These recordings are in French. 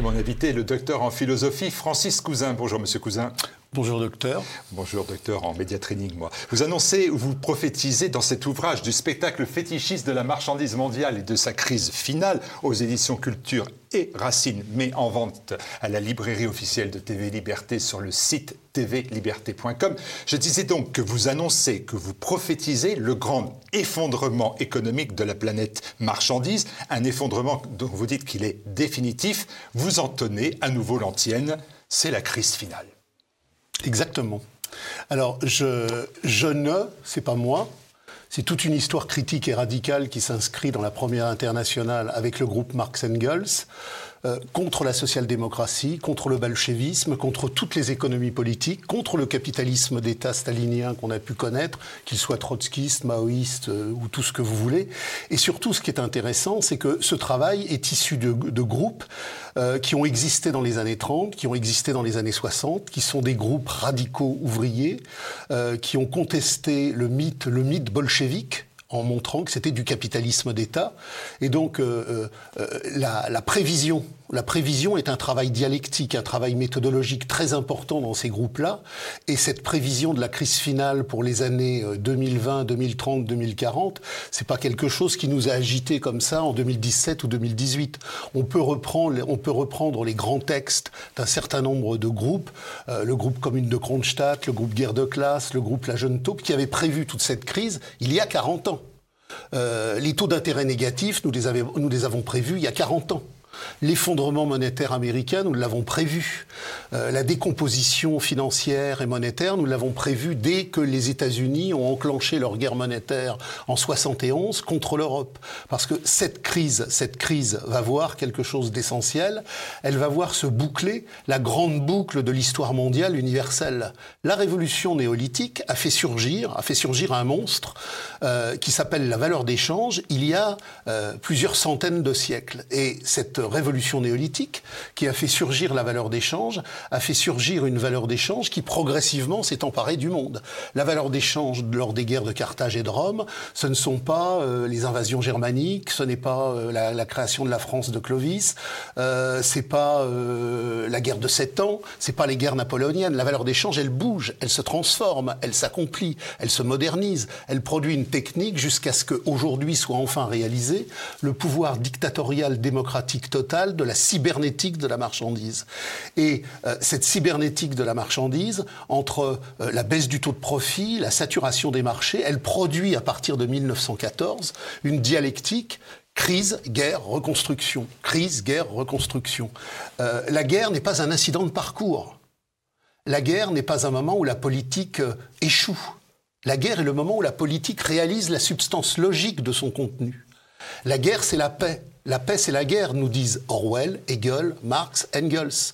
Et mon invité est le docteur en philosophie, Francis Cousin. Bonjour, monsieur Cousin. Bonjour, docteur. Bonjour, docteur en média training, moi. Vous annoncez, vous prophétisez dans cet ouvrage du spectacle fétichiste de la marchandise mondiale et de sa crise finale aux éditions Culture et Racine, mais en vente à la librairie officielle de TV Liberté sur le site tvliberté.com. Je disais donc que vous annoncez, que vous prophétisez le grand effondrement économique de la planète marchandise, un effondrement dont vous dites qu'il est définitif. Vous en tenez à nouveau l'antienne, c'est la crise finale. Exactement. Alors, c'est pas moi, c'est toute une histoire critique et radicale qui s'inscrit dans la première internationale avec le groupe Marx & Engels, contre la social-démocratie, contre le bolchevisme, contre toutes les économies politiques, contre le capitalisme d'État stalinien qu'on a pu connaître, qu'il soit trotskiste, maoïste ou tout ce que vous voulez. Et surtout, ce qui est intéressant, c'est que ce travail est issu de groupes qui ont existé dans les années 30, qui ont existé dans les années 60, qui sont des groupes radicaux ouvriers, qui ont contesté le mythe bolchevique, en montrant que c'était du capitalisme d'État. Et donc, la prévision est un travail dialectique, un travail méthodologique très important dans ces groupes-là. Et cette prévision de la crise finale pour les années 2020, 2030, 2040, c'est pas quelque chose qui nous a agités comme ça en 2017 ou 2018. On peut reprendre les grands textes d'un certain nombre de groupes, le groupe Commune de Kronstadt, le groupe Guerre de classe, le groupe La Jeune Taupe, qui avaient prévu toute cette crise il y a 40 ans. Les taux d'intérêt négatifs, nous les avons prévus il y a 40 ans. L'effondrement monétaire américain, nous l'avons prévu. La décomposition financière et monétaire, nous l'avons prévu dès que les États-Unis ont enclenché leur guerre monétaire en 71 contre l'Europe. Parce que cette crise va voir quelque chose d'essentiel. Elle va voir se boucler la grande boucle de l'histoire mondiale universelle. La révolution néolithique a fait surgir un monstre qui s'appelle la valeur d'échange il y a plusieurs centaines de siècles. Et cette révolution néolithique qui a fait surgir la valeur d'échange, a fait surgir une valeur d'échange qui progressivement s'est emparée du monde. La valeur d'échange lors des guerres de Carthage et de Rome, ce ne sont pas les invasions germaniques, ce n'est pas la création de la France de Clovis, c'est pas la guerre de 7 ans, c'est pas les guerres napoléoniennes. La valeur d'échange, elle bouge, elle se transforme, elle s'accomplit, elle se modernise, elle produit une technique jusqu'à ce qu'aujourd'hui soit enfin réalisé le pouvoir dictatorial démocratique total de la cybernétique de la marchandise. Et cette cybernétique de la marchandise, entre la baisse du taux de profit, la saturation des marchés, elle produit à partir de 1914 une dialectique crise, guerre, reconstruction. Crise, guerre, reconstruction. La guerre n'est pas un incident de parcours. La guerre n'est pas un moment où la politique échoue. La guerre est le moment où la politique réalise la substance logique de son contenu. La guerre, c'est la paix. La paix, c'est la guerre, nous disent Orwell, Hegel, Marx, Engels.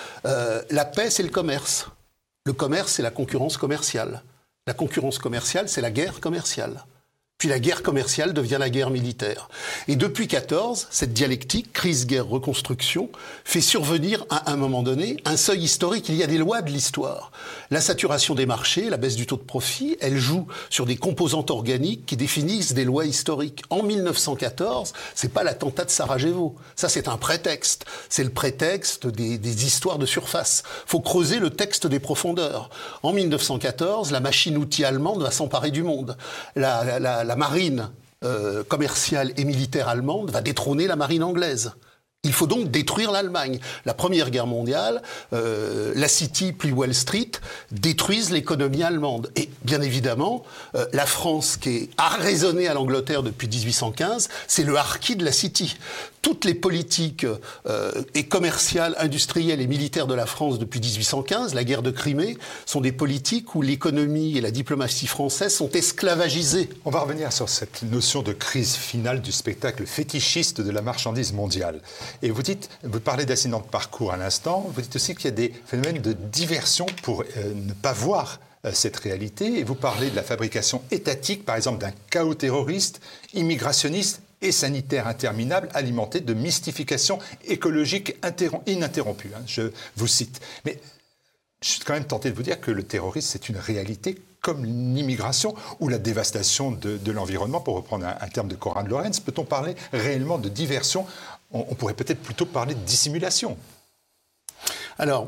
La paix, c'est le commerce. Le commerce, c'est la concurrence commerciale. La concurrence commerciale, c'est la guerre commerciale. Puis la guerre commerciale devient la guerre militaire. Et depuis 14, cette dialectique, crise, guerre, reconstruction, fait survenir à un moment donné un seuil historique. Il y a des lois de l'histoire. La saturation des marchés, la baisse du taux de profit, elle joue sur des composantes organiques qui définissent des lois historiques. En 1914, c'est pas l'attentat de Sarajevo. Ça, c'est un prétexte. C'est le prétexte des histoires de surface. Faut creuser le texte des profondeurs. En 1914, la machine-outil allemande va s'emparer du monde. La marine commerciale et militaire allemande va détrôner la marine anglaise. Il faut donc détruire l'Allemagne. La Première Guerre mondiale, la City puis Wall Street détruisent l'économie allemande. Et bien évidemment, la France, qui a raisonné à l'Angleterre depuis 1815, c'est le harki de la City. Toutes les politiques et commerciales, industrielles et militaires de la France depuis 1815, la guerre de Crimée, sont des politiques où l'économie et la diplomatie française sont esclavagisées. On va revenir sur cette notion de crise finale du spectacle fétichiste de la marchandise mondiale. Et vous parlez d'accident de parcours à l'instant, vous dites aussi qu'il y a des phénomènes de diversion pour ne pas voir cette réalité. Et vous parlez de la fabrication étatique, par exemple, d'un chaos terroriste, immigrationniste et sanitaire interminable, alimenté de mystification écologique ininterrompue. Je vous cite. Mais je suis quand même tenté de vous dire que le terrorisme, c'est une réalité comme l'immigration ou la dévastation de l'environnement, pour reprendre un terme de Conrad Lorenz. Peut-on parler réellement de diversion on pourrait peut-être plutôt parler de dissimulation. Alors,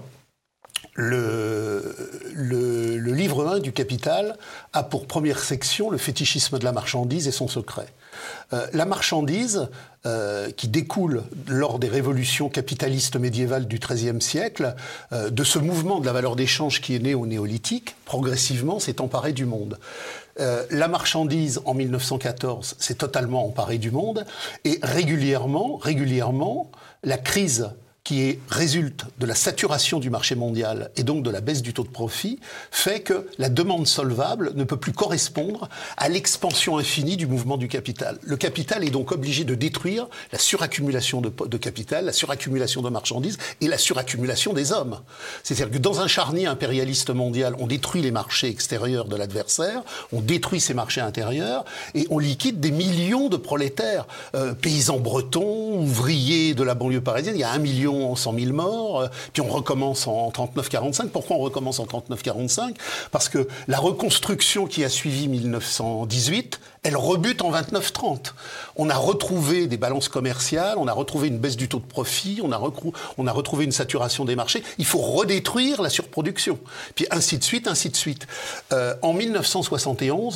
le livre 1 du Capital a pour première section le fétichisme de la marchandise et son secret. La marchandise, qui découle lors des révolutions capitalistes médiévales du XIIIe siècle, de ce mouvement de la valeur d'échange qui est né au néolithique, progressivement s'est emparé du monde. La marchandise, en 1914, s'est totalement emparée du monde, et régulièrement, la crise qui résulte de la saturation du marché mondial et donc de la baisse du taux de profit, fait que la demande solvable ne peut plus correspondre à l'expansion infinie du mouvement du capital. Le capital est donc obligé de détruire la suraccumulation de capital, la suraccumulation de marchandises et la suraccumulation des hommes. C'est-à-dire que dans un charnier impérialiste mondial, on détruit les marchés extérieurs de l'adversaire, on détruit ses marchés intérieurs et on liquide des millions de prolétaires, paysans bretons, ouvriers de la banlieue parisienne. Il y a 1 100 000 morts, puis on recommence en 39-45. Pourquoi on recommence en 39-45 ? Parce que la reconstruction qui a suivi 1918, elle rebute en 29-30. On a retrouvé des balances commerciales, on a retrouvé une baisse du taux de profit, on a retrouvé une saturation des marchés. Il faut redétruire la surproduction. Puis ainsi de suite, ainsi de suite. En 1971,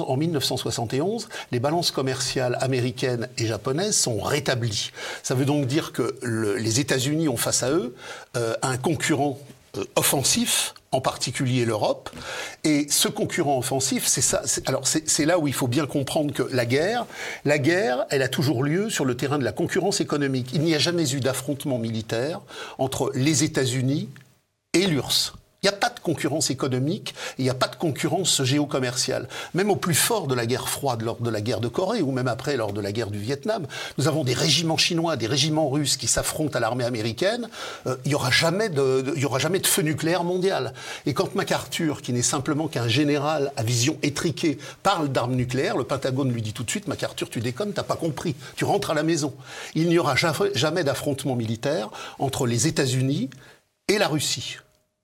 les balances commerciales américaines et japonaises sont rétablies. Ça veut donc dire que les États-Unis ont face à eux un concurrent offensif, en particulier l'Europe. Et ce concurrent offensif, c'est là où il faut bien comprendre que la guerre, elle a toujours lieu sur le terrain de la concurrence économique. Il n'y a jamais eu d'affrontement militaire entre les États-Unis et l'URSS. Il n'y a pas de concurrence économique, il n'y a pas de concurrence géocommerciale. Même au plus fort de la guerre froide, lors de la guerre de Corée, ou même après, lors de la guerre du Vietnam, nous avons des régiments chinois, des régiments russes qui s'affrontent à l'armée américaine. Il n'y aura jamais de feu nucléaire mondial. Et quand MacArthur, qui n'est simplement qu'un général à vision étriquée, parle d'armes nucléaires, le Pentagone lui dit tout de suite « MacArthur, tu déconnes, t'as pas compris, tu rentres à la maison ». Il n'y aura jamais d'affrontement militaire entre les États-Unis et la Russie.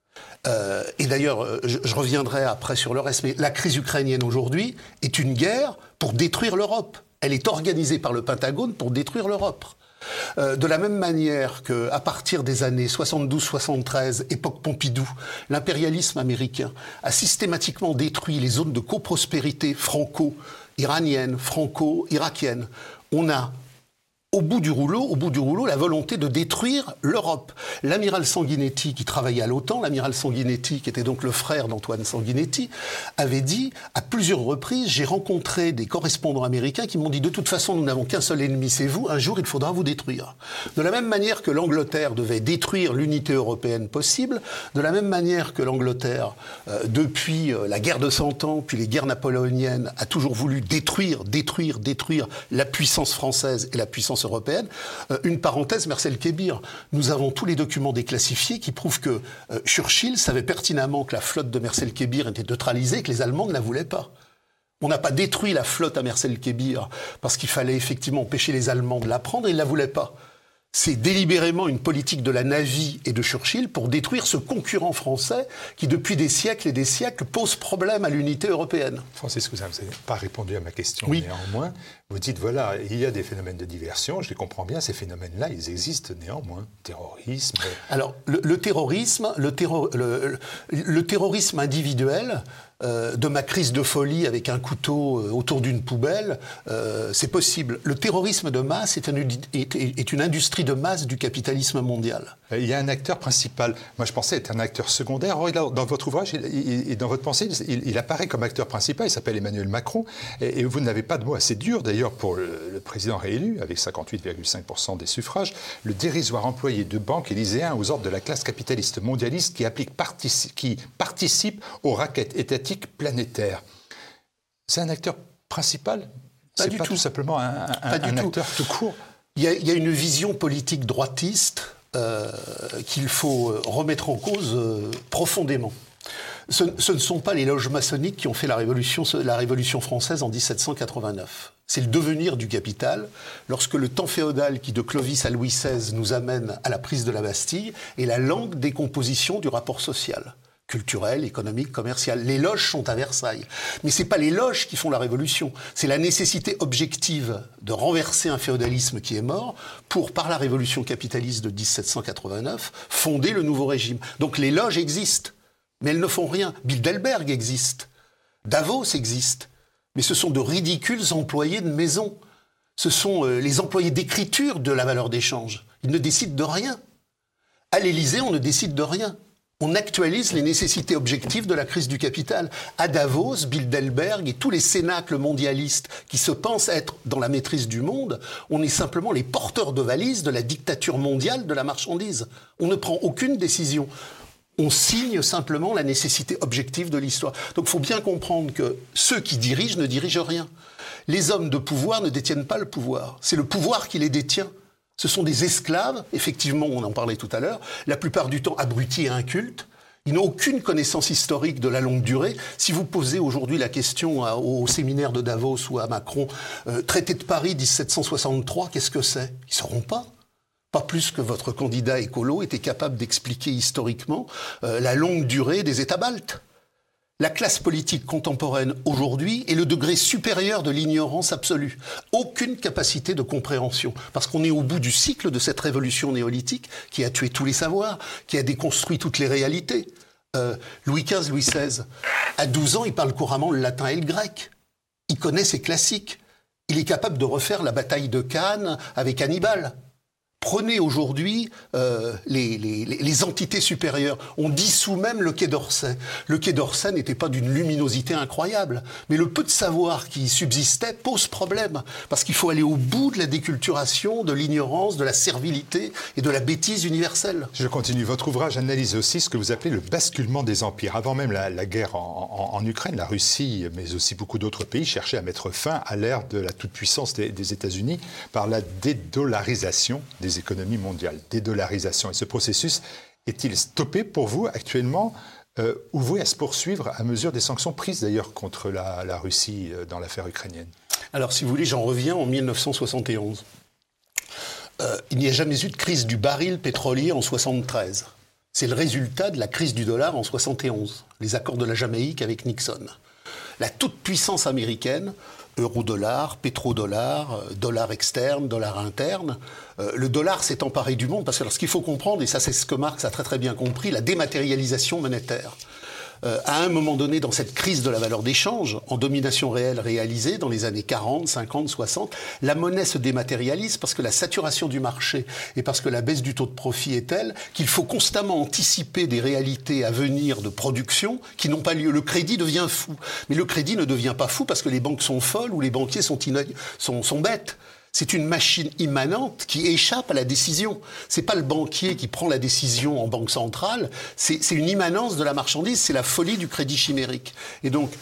Et d'ailleurs, je reviendrai après sur le reste, mais la crise ukrainienne aujourd'hui est une guerre pour détruire l'Europe. Elle est organisée par le Pentagone pour détruire l'Europe. De la même manière qu'à partir des années 72-73, époque Pompidou, l'impérialisme américain a systématiquement détruit les zones de coprospérité franco-iranienne, franco-irakienne. On a au bout du rouleau, la volonté de détruire l'Europe. L'amiral Sanguinetti, qui travaillait à l'OTAN, l'amiral Sanguinetti, qui était donc le frère d'Antoine Sanguinetti, avait dit à plusieurs reprises, j'ai rencontré des correspondants américains qui m'ont dit, de toute façon, nous n'avons qu'un seul ennemi, c'est vous, un jour il faudra vous détruire. De la même manière que l'Angleterre devait détruire l'unité européenne possible, de la même manière que l'Angleterre, depuis la guerre de 100 ans, puis les guerres napoléoniennes, a toujours voulu détruire la puissance française et la puissance européenne. Une parenthèse, Marcel Kébir, nous avons tous les documents déclassifiés qui prouvent que Churchill savait pertinemment que la flotte de Marcel Kébir était neutralisée et que les Allemands ne la voulaient pas. On n'a pas détruit la flotte à Marcel Kébir parce qu'il fallait effectivement empêcher les Allemands de la prendre et ils ne la voulaient pas. C'est délibérément une politique de la Navy et de Churchill pour détruire ce concurrent français qui, depuis des siècles et des siècles, pose problème à l'unité européenne. Francis Cousin, vous n'avez pas répondu à ma question, oui. Néanmoins. Vous dites, voilà, il y a des phénomènes de diversion, je les comprends bien, ces phénomènes-là, ils existent néanmoins. Terrorisme... Alors, le terrorisme individuel... de ma crise de folie avec un couteau autour d'une poubelle, c'est possible. Le terrorisme de masse est une industrie de masse du capitalisme mondial. Il y a un acteur principal. Moi, je pensais être un acteur secondaire. Or, dans votre ouvrage et dans votre pensée, il apparaît comme acteur principal. Il s'appelle Emmanuel Macron. Et vous n'avez pas de mots assez durs, d'ailleurs, pour le président réélu, avec 58,5% des suffrages, le dérisoire employé de banque élyséen aux ordres de la classe capitaliste mondialiste qui participe aux raquettes étatiques planétaire. C'est un acteur principal ? C'est pas tout simplement un acteur tout court ? Il y a une vision politique droitiste qu'il faut remettre en cause profondément. Ce ne sont pas les loges maçonniques qui ont fait la Révolution française en 1789. C'est le devenir du capital, lorsque le temps féodal qui de Clovis à Louis XVI nous amène à la prise de la Bastille est la lente décomposition du rapport social. culturelle, économique, commerciale. Les loges sont à Versailles. Mais ce n'est pas les loges qui font la révolution. C'est la nécessité objective de renverser un féodalisme qui est mort pour, par la révolution capitaliste de 1789, fonder le nouveau régime. Donc les loges existent, mais elles ne font rien. Bilderberg existe. Davos existe. Mais ce sont de ridicules employés de maison. Ce sont les employés d'écriture de la valeur d'échange. Ils ne décident de rien. À l'Élysée, on ne décide de rien. On actualise les nécessités objectives de la crise du capital. À Davos, Bilderberg et tous les cénacles mondialistes qui se pensent être dans la maîtrise du monde, on est simplement les porteurs de valises de la dictature mondiale de la marchandise. On ne prend aucune décision. On signe simplement la nécessité objective de l'histoire. Donc il faut bien comprendre que ceux qui dirigent ne dirigent rien. Les hommes de pouvoir ne détiennent pas le pouvoir. C'est le pouvoir qui les détient. Ce sont des esclaves, effectivement, on en parlait tout à l'heure, la plupart du temps abrutis et incultes. Ils n'ont aucune connaissance historique de la longue durée. Si vous posez aujourd'hui la question au séminaire de Davos ou à Macron, traité de Paris 1763, qu'est-ce que c'est ? Ils ne sauront pas. Pas plus que votre candidat écolo était capable d'expliquer historiquement la longue durée des États baltes. La classe politique contemporaine aujourd'hui est le degré supérieur de l'ignorance absolue. Aucune capacité de compréhension. Parce qu'on est au bout du cycle de cette révolution néolithique qui a tué tous les savoirs, qui a déconstruit toutes les réalités. Louis XV, Louis XVI, à 12 ans, il parle couramment le latin et le grec. Il connaît ses classiques. Il est capable de refaire la bataille de Cannes avec Hannibal. Prenez aujourd'hui les entités supérieures. On dissout même le Quai d'Orsay. Le Quai d'Orsay n'était pas d'une luminosité incroyable. Mais le peu de savoir qui subsistait pose problème. Parce qu'il faut aller au bout de la déculturation, de l'ignorance, de la servilité et de la bêtise universelle. Je continue. Votre ouvrage analyse aussi ce que vous appelez le basculement des empires. Avant même la guerre en Ukraine, la Russie, mais aussi beaucoup d'autres pays, cherchaient à mettre fin à l'ère de la toute-puissance des États-Unis par la dédollarisation des économies mondiales, dédollarisation. Et ce processus est-il stoppé pour vous actuellement ou voué à se poursuivre à mesure des sanctions prises d'ailleurs contre la Russie dans l'affaire ukrainienne ? Alors si vous voulez, j'en reviens en 1971. Il n'y a jamais eu de crise du baril pétrolier en 1973. C'est le résultat de la crise du dollar en 1971, les accords de la Jamaïque avec Nixon. La toute-puissance américaine, euro-dollar, pétrodollar, dollar externe, dollar interne. Le dollar s'est emparé du monde parce que alors, ce qu'il faut comprendre, et ça c'est ce que Marx a très très bien compris, la dématérialisation monétaire. À un moment donné, dans cette crise de la valeur d'échange, en domination réelle réalisée dans les années 40, 50, 60, la monnaie se dématérialise parce que la saturation du marché et parce que la baisse du taux de profit est telle qu'il faut constamment anticiper des réalités à venir de production qui n'ont pas lieu. Le crédit devient fou. Mais le crédit ne devient pas fou parce que les banques sont folles ou les banquiers sont bêtes. C'est une machine immanente qui échappe à la décision. C'est pas le banquier qui prend la décision en banque centrale, c'est une immanence de la marchandise, c'est la folie du crédit chimérique. Et donc,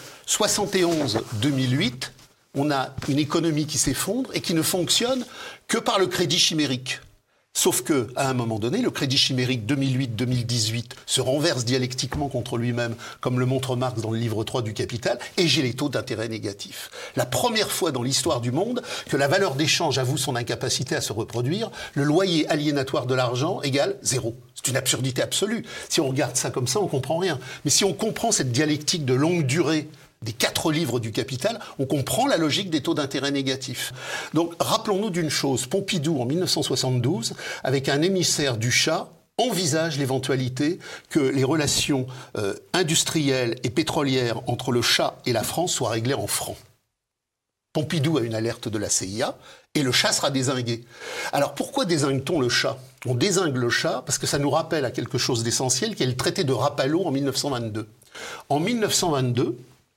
71-2008, on a une économie qui s'effondre et qui ne fonctionne que par le crédit chimérique. Sauf que, à un moment donné, le crédit chimérique 2008-2018 se renverse dialectiquement contre lui-même, comme le montre Marx dans le livre 3 du Capital, et j'ai les taux d'intérêt négatifs. La première fois dans l'histoire du monde que la valeur d'échange avoue son incapacité à se reproduire, le loyer aliénatoire de l'argent égale 0. C'est une absurdité absolue. Si on regarde ça comme ça, on comprend rien. Mais si on comprend cette dialectique de longue durée des 4 livres du Capital, on comprend la logique des taux d'intérêt négatifs. Donc, rappelons-nous d'une chose. Pompidou, en 1972, avec un émissaire du Shah, envisage l'éventualité que les relations industrielles et pétrolières entre le Shah et la France soient réglées en francs. Pompidou a une alerte de la CIA et le Shah sera dézingué. Alors, pourquoi dézingue-t-on le Shah ? On dézingue le Shah parce que ça nous rappelle à quelque chose d'essentiel, qui est le traité de Rapallo en 1922. En 1922,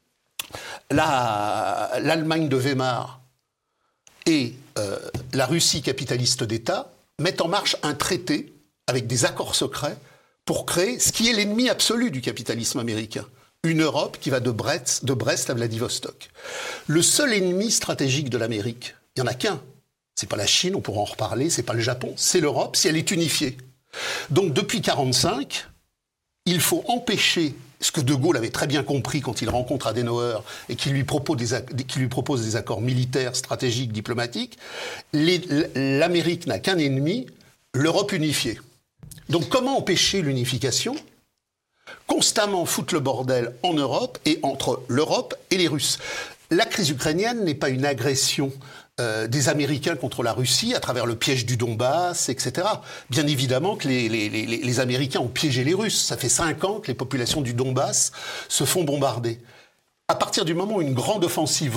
l'Allemagne de Weimar et la Russie capitaliste d'État mettent en marche un traité avec des accords secrets pour créer ce qui est l'ennemi absolu du capitalisme américain. Une Europe qui va de Brest à Vladivostok. Le seul ennemi stratégique de l'Amérique, il n'y en a qu'un. C'est pas la Chine, on pourra en reparler, c'est pas le Japon, c'est l'Europe si elle est unifiée. Donc depuis 1945, il faut empêcher ce que De Gaulle avait très bien compris quand il rencontre Adenauer et qu'il lui propose des accords militaires, stratégiques, diplomatiques. L'Amérique n'a qu'un ennemi, l'Europe unifiée. Donc comment empêcher l'unification ? constamment foutent le bordel en Europe et entre l'Europe et les Russes. La crise ukrainienne n'est pas une agression des Américains contre la Russie à travers le piège du Donbass, etc. Bien évidemment que les Américains ont piégé les Russes. Ça fait 5 ans que les populations du Donbass se font bombarder. À partir du moment où une grande offensive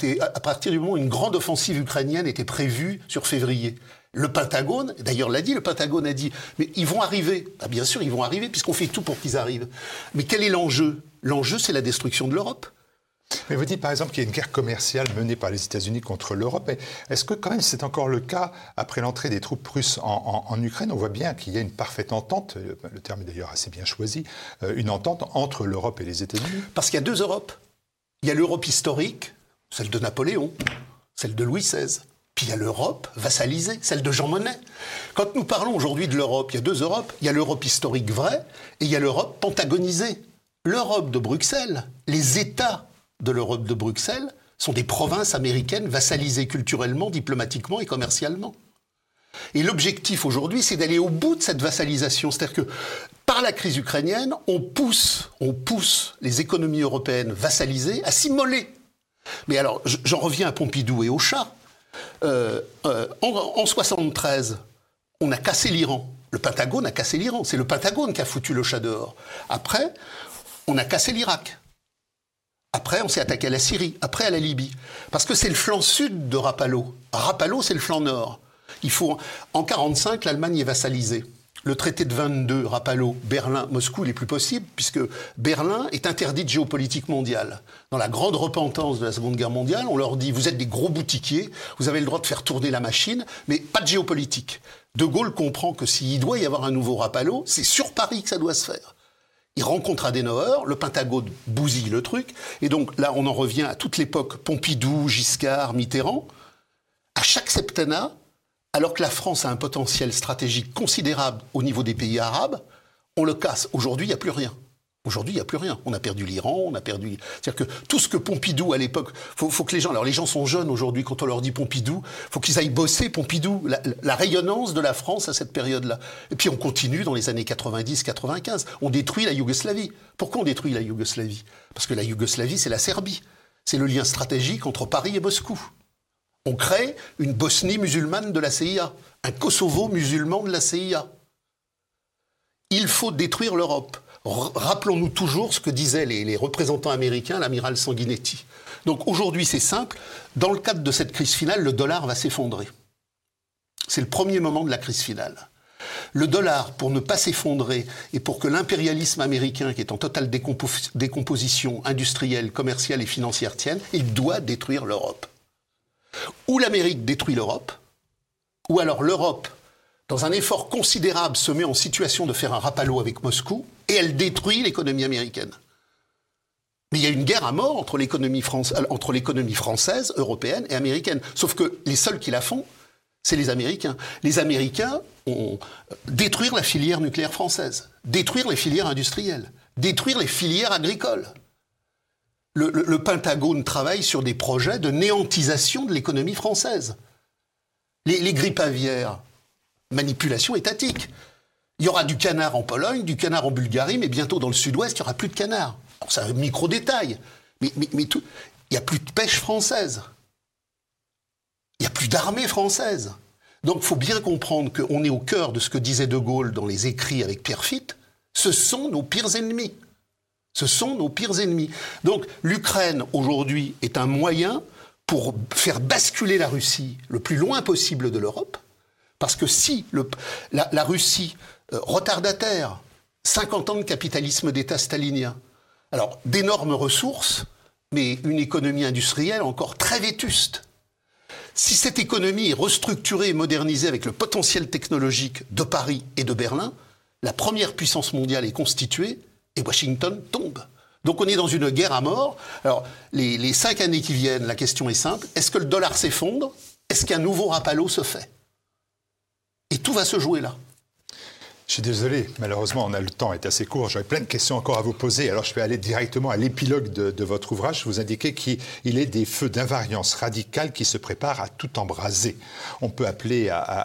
ukrainienne était prévue sur février, le Pentagone, d'ailleurs le Pentagone a dit, mais ils vont arriver. Ah, bien sûr, ils vont arriver puisqu'on fait tout pour qu'ils arrivent. Mais quel est l'enjeu ? L'enjeu, c'est la destruction de l'Europe. Mais vous dites par exemple qu'il y a une guerre commerciale menée par les États-Unis contre l'Europe. Est-ce que quand même c'est encore le cas après l'entrée des troupes russes en Ukraine ? On voit bien qu'il y a une parfaite entente, le terme est d'ailleurs assez bien choisi, une entente entre l'Europe et les États-Unis. Parce qu'il y a 2 Europes. Il y a l'Europe historique, celle de Napoléon, celle de Louis XVI. Puis il y a l'Europe vassalisée, celle de Jean Monnet. Quand nous parlons aujourd'hui de l'Europe, il y a 2 Europes. Il y a l'Europe historique vraie et il y a l'Europe pentagonisée. L'Europe de Bruxelles, les États de l'Europe de Bruxelles sont des provinces américaines vassalisées culturellement, diplomatiquement et commercialement. Et l'objectif aujourd'hui, c'est d'aller au bout de cette vassalisation. C'est-à-dire que par la crise ukrainienne, on pousse les économies européennes vassalisées à s'immoler. Mais alors, j'en reviens à Pompidou et au chat. En 73, on a cassé l'Iran. Le Pentagone a cassé l'Iran. C'est le Pentagone qui a foutu le chat dehors. Après, on a cassé l'Irak. Après, on s'est attaqué à la Syrie, après à la Libye. Parce que c'est le flanc sud de Rapallo. Rapallo, c'est le flanc nord. En 1945, l'Allemagne est vassalisée. Le traité de 22, Rapallo, Berlin, Moscou, il n'est plus possible, puisque Berlin est interdite géopolitique mondiale. Dans la grande repentance de la Seconde Guerre mondiale, on leur dit, vous êtes des gros boutiquiers, vous avez le droit de faire tourner la machine, mais pas de géopolitique. De Gaulle comprend que s'il doit y avoir un nouveau Rapallo, c'est sur Paris que ça doit se faire. Il rencontre Adenauer, le Pentagone bousille le truc, et donc là on en revient à toute l'époque Pompidou, Giscard, Mitterrand. À chaque septennat, alors que la France a un potentiel stratégique considérable au niveau des pays arabes, on le casse. Aujourd'hui, il n'y a plus rien. Aujourd'hui, il n'y a plus rien. On a perdu l'Iran, on a perdu... C'est-à-dire que tout ce que Pompidou, à l'époque... Faut que les gens... Alors, les gens sont jeunes aujourd'hui, quand on leur dit Pompidou, faut qu'ils aillent bosser Pompidou, la rayonnance de la France à cette période-là. Et puis, on continue dans les années 90-95. On détruit la Yougoslavie. Pourquoi on détruit la Yougoslavie ? Parce que la Yougoslavie, c'est la Serbie. C'est le lien stratégique entre Paris et Moscou. On crée une Bosnie musulmane de la CIA, un Kosovo musulman de la CIA. Il faut détruire l'Europe. Rappelons-nous toujours ce que disaient les représentants américains, l'amiral Sanguinetti. Donc aujourd'hui, c'est simple. Dans le cadre de cette crise finale, le dollar va s'effondrer. C'est le premier moment de la crise finale. Le dollar, pour ne pas s'effondrer et pour que l'impérialisme américain, qui est en totale décomposition industrielle, commerciale et financière tienne, il doit détruire l'Europe. Ou l'Amérique détruit l'Europe, ou alors l'Europe, dans un effort considérable, se met en situation de faire un Rapallo avec Moscou, et elle détruit l'économie américaine. Mais il y a une guerre à mort entre l'économie française, européenne et américaine. Sauf que les seuls qui la font, c'est les Américains. Les Américains ont détruire la filière nucléaire française, détruire les filières industrielles, détruire les filières agricoles. Le Pentagone travaille sur des projets de néantisation de l'économie française. Les grippes aviaires, manipulation étatique. Il y aura du canard en Pologne, du canard en Bulgarie, mais bientôt dans le sud-ouest, il n'y aura plus de canard. Alors, c'est un micro-détail. Mais tout, il n'y a plus de pêche française. Il n'y a plus d'armée française. Donc il faut bien comprendre qu'on est au cœur de ce que disait De Gaulle dans les écrits avec Pierre Fitte. Ce sont nos pires ennemis. Ce sont nos pires ennemis. Donc l'Ukraine, aujourd'hui, est un moyen pour faire basculer la Russie le plus loin possible de l'Europe. Parce que si la Russie, retardataire, 50 ans de capitalisme d'État stalinien, alors d'énormes ressources, mais une économie industrielle encore très vétuste. Si cette économie est restructurée et modernisée avec le potentiel technologique de Paris et de Berlin, la première puissance mondiale est constituée et Washington tombe. Donc on est dans une guerre à mort. Alors les 5 années qui viennent, la question est simple. Est-ce que le dollar s'effondre ? Est-ce qu'un nouveau Rapallo se fait ? Et tout va se jouer là. Je suis désolé, malheureusement, le temps est assez court. J'aurais plein de questions encore à vous poser. Alors, je vais aller directement à l'épilogue de votre ouvrage. Vous indiquez qu'il est des feux d'invariance radicale qui se préparent à tout embraser. On peut appeler à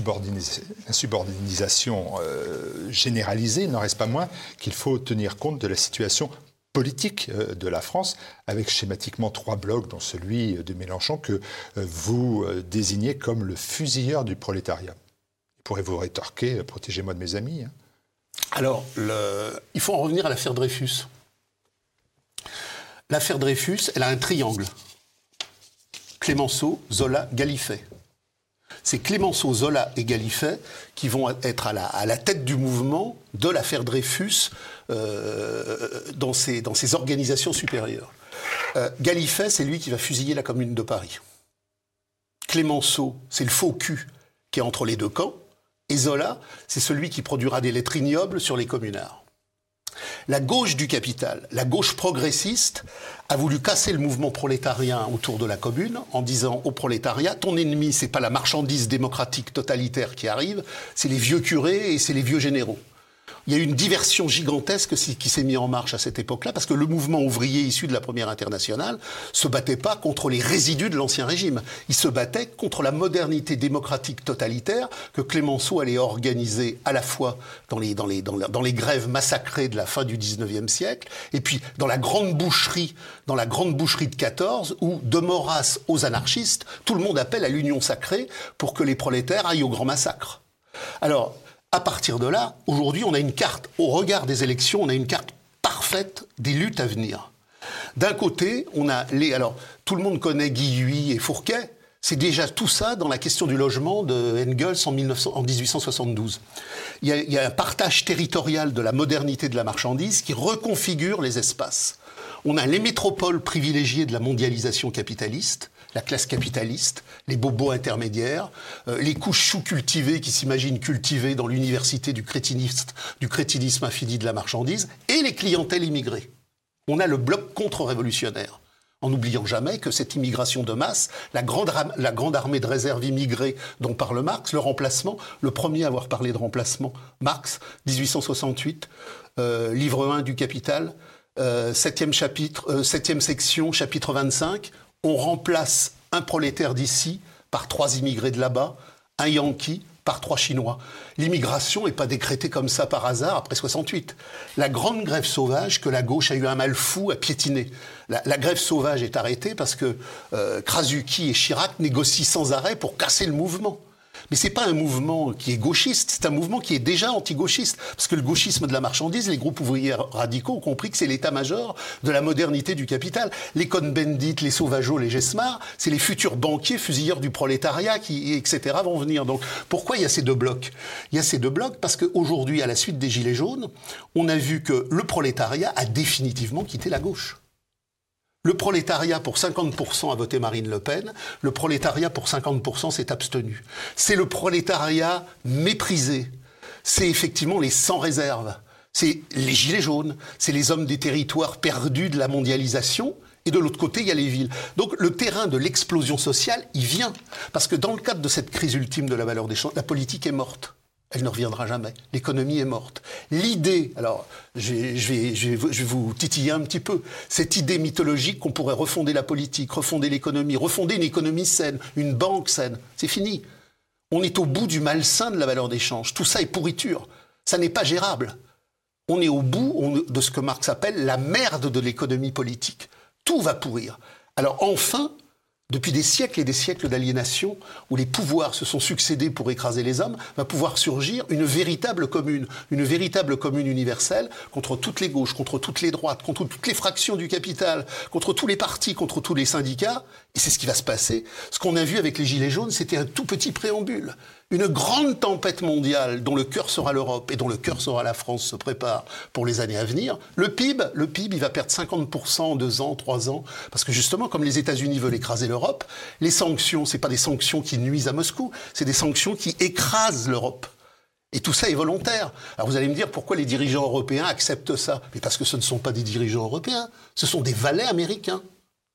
l'insubordination généralisée. Il n'en reste pas moins qu'il faut tenir compte de la situation politique de la France, avec schématiquement 3 blocs, dont celui de Mélenchon, que vous désignez comme le fusilleur du prolétariat. Pourrez-vous rétorquer, protégez-moi de mes amis. Alors, il faut en revenir à l'affaire Dreyfus. L'affaire Dreyfus, elle a un triangle. Clémenceau, Zola, Gallifet. C'est Clémenceau, Zola et Gallifet qui vont être à la tête du mouvement de l'affaire Dreyfus dans ces organisations supérieures. Gallifet, c'est lui qui va fusiller la Commune de Paris. Clémenceau, c'est le faux cul qui est entre les deux camps. Et Zola, c'est celui qui produira des lettres ignobles sur les communards. La gauche du capital, la gauche progressiste, a voulu casser le mouvement prolétarien autour de la commune en disant au prolétariat, ton ennemi, c'est pas la marchandise démocratique totalitaire qui arrive, c'est les vieux curés et c'est les vieux généraux. Il y a eu une diversion gigantesque qui s'est mise en marche à cette époque-là, parce que le mouvement ouvrier issu de la Première Internationale se battait pas contre les résidus de l'Ancien Régime. Il se battait contre la modernité démocratique totalitaire que Clémenceau allait organiser à la fois dans les grèves massacrées de la fin du XIXe siècle, et puis dans la grande boucherie de 14, où de Maurras aux anarchistes, tout le monde appelle à l'union sacrée pour que les prolétaires aillent au grand massacre. Alors, à partir de là, aujourd'hui, on a une carte, au regard des élections, on a une carte parfaite des luttes à venir. D'un côté, on a alors, tout le monde connaît Guilluy et Fourquet, c'est déjà tout ça dans la question du logement de Engels en 1872. Il y a un partage territorial de la modernité de la marchandise qui reconfigure les espaces. On a les métropoles privilégiées de la mondialisation capitaliste, la classe capitaliste, les bobos intermédiaires, les couches sous-cultivées qui s'imaginent cultivées dans l'université du crétinisme infini de la marchandise, et les clientèles immigrées. On a le bloc contre-révolutionnaire, en n'oubliant jamais que cette immigration de masse, la grande armée de réserve immigrée dont parle Marx, le remplacement, le premier à avoir parlé de remplacement, Marx, 1868, livre 1 du Capital, 7e section, chapitre 25, on remplace un prolétaire d'ici par 3 immigrés de là-bas, un Yankee par 3 Chinois. L'immigration n'est pas décrétée comme ça par hasard après 68. La grande grève sauvage que la gauche a eu un mal fou à piétiner. La grève sauvage est arrêtée parce que Krasuki et Chirac négocient sans arrêt pour casser le mouvement. Mais c'est pas un mouvement qui est gauchiste, c'est un mouvement qui est déjà anti-gauchiste. Parce que le gauchisme de la marchandise, les groupes ouvriers radicaux ont compris que c'est l'état-major de la modernité du capital. Les Cohn-Bendit, les Sauvageot, les Gesmar, c'est les futurs banquiers fusilleurs du prolétariat qui, etc., vont venir. Donc pourquoi il y a ces 2 blocs ? Il y a ces 2 blocs parce qu'aujourd'hui, à la suite des Gilets jaunes, on a vu que le prolétariat a définitivement quitté la gauche. Le prolétariat, pour 50%, a voté Marine Le Pen. Le prolétariat, pour 50%, s'est abstenu. C'est le prolétariat méprisé. C'est effectivement les sans réserve. C'est les gilets jaunes. C'est les hommes des territoires perdus de la mondialisation. Et de l'autre côté, il y a les villes. Donc le terrain de l'explosion sociale, il vient. Parce que dans le cadre de cette crise ultime de la valeur des champs, la politique est morte. Elle ne reviendra jamais. L'économie est morte. L'idée, alors je vais vous titiller un petit peu, cette idée mythologique qu'on pourrait refonder la politique, refonder l'économie, refonder une économie saine, une banque saine, c'est fini. On est au bout du malsain de la valeur d'échange. Tout ça est pourriture. Ça n'est pas gérable. On est au bout de ce que Marx appelle la merde de l'économie politique. Tout va pourrir. Alors enfin, depuis des siècles et des siècles d'aliénation, où les pouvoirs se sont succédés pour écraser les hommes, va pouvoir surgir une véritable commune universelle contre toutes les gauches, contre toutes les droites, contre toutes les fractions du capital, contre tous les partis, contre tous les syndicats. Et c'est ce qui va se passer. Ce qu'on a vu avec les Gilets jaunes, c'était un tout petit préambule. Une grande tempête mondiale dont le cœur sera l'Europe et dont le cœur sera la France se prépare pour les années à venir. Le PIB, il va perdre 50% en 2 ans, 3 ans. Parce que justement, comme les États-Unis veulent écraser l'Europe, les sanctions, c'est pas des sanctions qui nuisent à Moscou, c'est des sanctions qui écrasent l'Europe. Et tout ça est volontaire. Alors vous allez me dire pourquoi les dirigeants européens acceptent ça ? Mais parce que ce ne sont pas des dirigeants européens, ce sont des valets américains.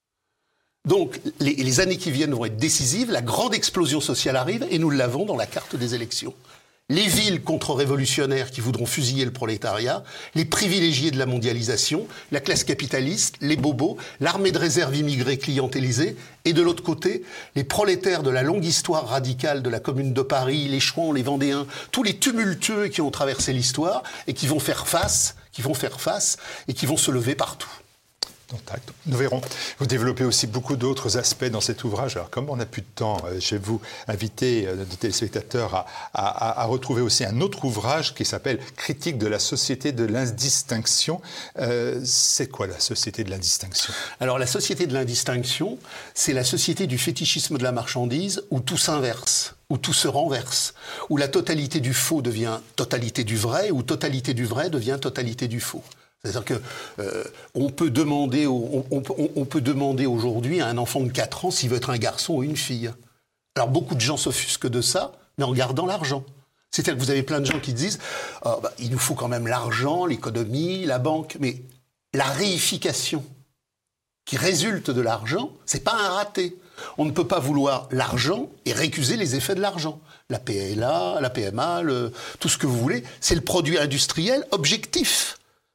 Donc, les années qui viennent vont être décisives, la grande explosion sociale arrive, et nous l'avons dans la carte des élections. les villes contre-révolutionnaires qui voudront fusiller le prolétariat, les privilégiés de la mondialisation, la classe capitaliste, les bobos, l'armée de réserve immigrée clientélisée, et de l'autre côté, les prolétaires de la longue histoire radicale de la Commune de Paris, les Chouans, les Vendéens, tous les tumultueux qui ont traversé l'histoire et qui vont faire face et qui vont se lever partout. Nous verrons. Vous développez aussi beaucoup d'autres aspects dans cet ouvrage. Alors, comme on n'a plus de temps, je vais vous inviter, nos téléspectateurs, à retrouver aussi un autre ouvrage qui s'appelle « Critique de la société de l'indistinction ». C'est quoi la société de l'indistinction ? Alors, la société de l'indistinction, c'est la société du fétichisme de la marchandise où tout s'inverse, où tout se renverse, où la totalité du faux devient totalité du vrai, où totalité du vrai devient totalité du faux. C'est-à-dire qu'on peut demander aujourd'hui à un enfant de 4 ans s'il veut être un garçon ou une fille. Alors beaucoup de gens s'offusquent de ça, mais en regardant l'argent. C'est-à-dire que vous avez plein de gens qui disent il nous faut quand même l'argent, l'économie, la banque. Mais la réification qui résulte de l'argent, c'est pas un raté. On ne peut pas vouloir l'argent et récuser les effets de l'argent. La PLA, la PMA, tout ce que vous voulez, c'est le produit industriel objectif.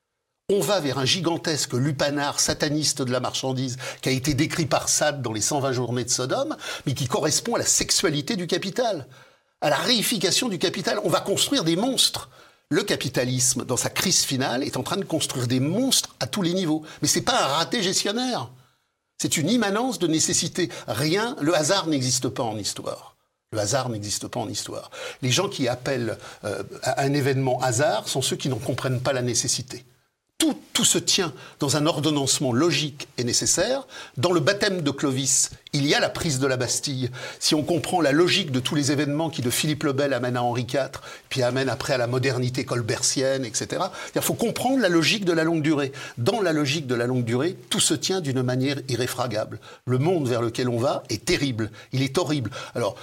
On va vers un gigantesque lupanar sataniste de la marchandise qui a été décrit par Sade dans les 120 journées de Sodome, mais qui correspond à la sexualité du capital, à la réification du capital. On va construire des monstres. Le capitalisme, dans sa crise finale, est en train de construire des monstres à tous les niveaux. Mais ce n'est pas un raté gestionnaire. C'est une immanence de nécessité. Le hasard n'existe pas en histoire. Le hasard n'existe pas en histoire. Les gens qui appellent à un événement hasard sont ceux qui n'en comprennent pas la nécessité. Tout se tient dans un ordonnancement logique et nécessaire. Dans le baptême de Clovis, il y a la prise de la Bastille. Si on comprend la logique de tous les événements qui, de Philippe le Bel, amènent à Henri IV, puis amènent après à la modernité colbertienne, etc., il faut comprendre la logique de la longue durée. Dans la logique de la longue durée, tout se tient d'une manière irréfragable. Le monde vers lequel on va est terrible, il est horrible. Alors,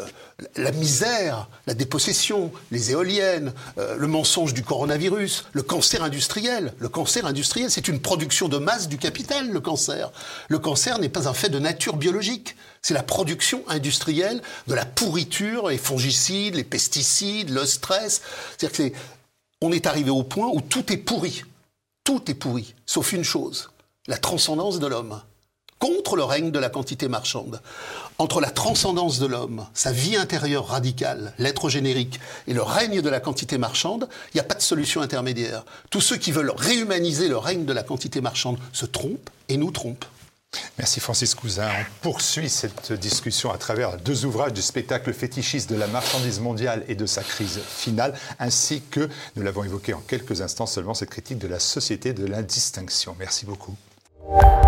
la misère, la dépossession, les éoliennes, le mensonge du coronavirus, le cancer industriel. Le cancer industriel, c'est une production de masse du capital, le cancer. Le cancer n'est pas un fait de nature biologique. C'est la production industrielle de la pourriture, les fongicides, les pesticides, le stress. C'est-à-dire qu'on est arrivé au point où tout est pourri. Tout est pourri, sauf une chose, la transcendance de l'homme. Contre le règne de la quantité marchande. Entre la transcendance de l'homme, sa vie intérieure radicale, l'être générique, et le règne de la quantité marchande, il n'y a pas de solution intermédiaire. Tous ceux qui veulent réhumaniser le règne de la quantité marchande se trompent et nous trompent. Merci Francis Cousin. On poursuit cette discussion à travers 2 ouvrages du spectacle fétichiste de la marchandise mondiale et de sa crise finale, ainsi que, nous l'avons évoqué en quelques instants seulement, cette critique de la société de l'indistinction. Merci beaucoup.